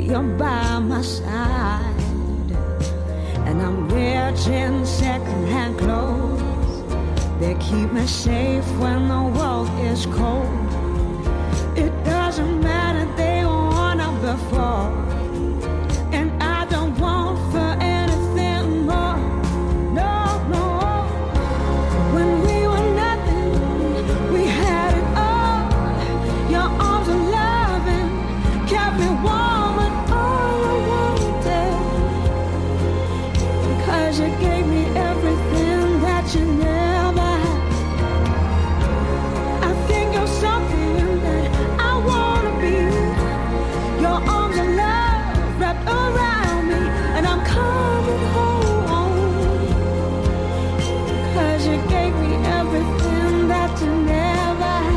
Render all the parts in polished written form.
you're by my side. And I'm rich in secondhand clothes. They keep me safe when the world is cold. It doesn't matter, they won up before. And I don't want for anything more. No, no. When we were nothing, we had it all. Your arms of loving kept me warm with all I wanted. Because you gave me everything that you never had. I think you're something that I wanna be. Your arms of love wrapped around me, and I'm coming home. Cause you gave me everything that you never had.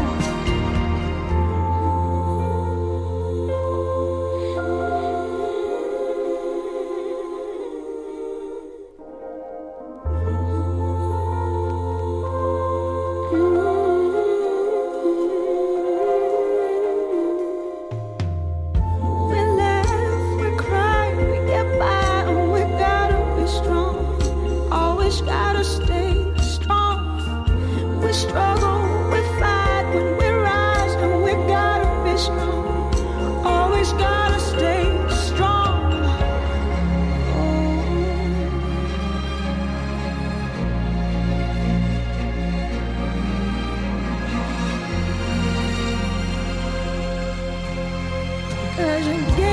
We laugh, we cry, we get by, and we gotta be strong. Always gotta stay strong. We struggle, we fight, when we rise, and we gotta be strong. Always gotta stay strong. Cause you